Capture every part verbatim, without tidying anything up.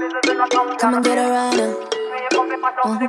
Come and get it right now. Uh-huh.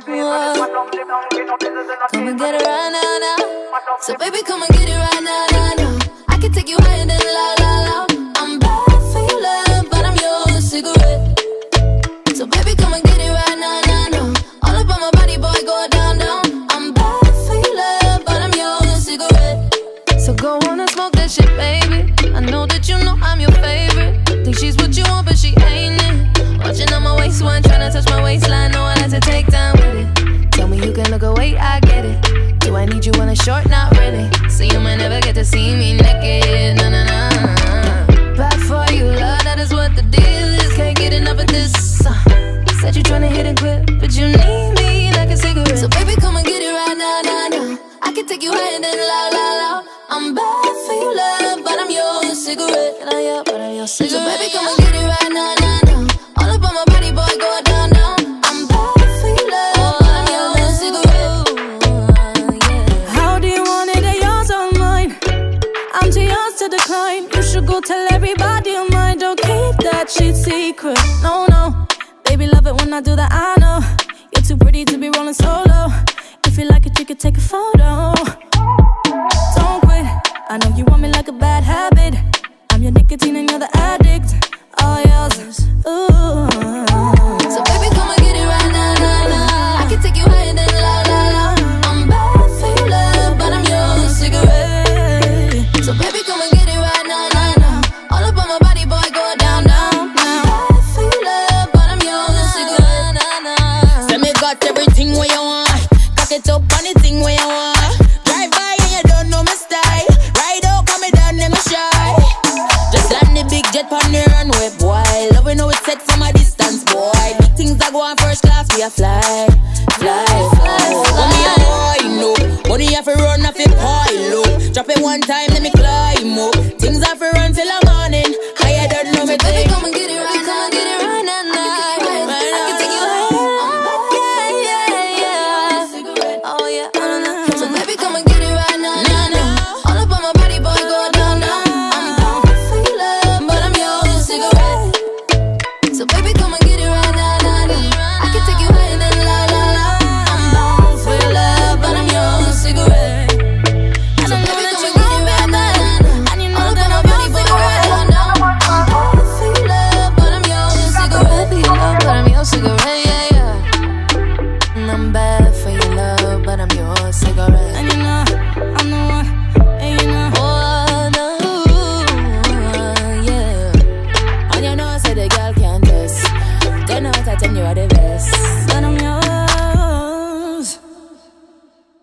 Come and get it right now, now. So baby, come and get it right now, now, now. I can take you higher than la la la. I'm bad for your love, but I'm your cigarette. So baby, come and get it right now, now, now. All up on my body, boy, go down, down. I'm bad for your love, but I'm your cigarette. So go on and smoke that shit, baby. I know that you know I'm your favorite. Think she's what you want, but she ain't it. Watching on my waistline, trying to touch my waistline. Know I like to take time with it. Tell me you can look away, I get it. Do I need you on a short? Not really. So you might never get to see me naked. Nah, nah, nah. Bad for you, love, that is what the deal is. Can't get enough of this. Uh, said you tryna hit and quit, but you need me like a cigarette. So baby, come and get it right now, now, now. I can take you higher than la, la, la. I'm bad for your love, but I'm your cigarette. And I am, but I'm your cigarette. So baby, come and get it right now, now, now. All up on my body, boy, go down, down. I'm bad for your love, but I'm your cigarette. Yeah. How do you want it? They're yours or mine? I'm too yours to decline. You should go tell everybody of mine. Don't keep that shit secret. No, no. Baby, love it when I do that, I know. You're too pretty to be rolling solo. If you like it, you could take a photo. Don't quit. I know you want me like a bad habit. I'm your nicotine and you're the addict. All yours. Ooh. So baby, come and get it right now, now, now. I can take you higher than la, la, la. I'm bad for your love, but I'm your cigarette. So baby, come and get it right now, now, now. All up on my body, boy, go down, down, down. Bad for your love, but I'm your cigarette. Say me got everything where you want. Cock it up on the thing where you want. Drive by and you don't know my style. Ride out, come down, never shy. Just land the big jet on the runway, boy. Love we know it's set from a distance, boy. Big things that go on first class, we a fly, fly, fly. When me a boy, no money have to run off a pile, low. Drop it one time,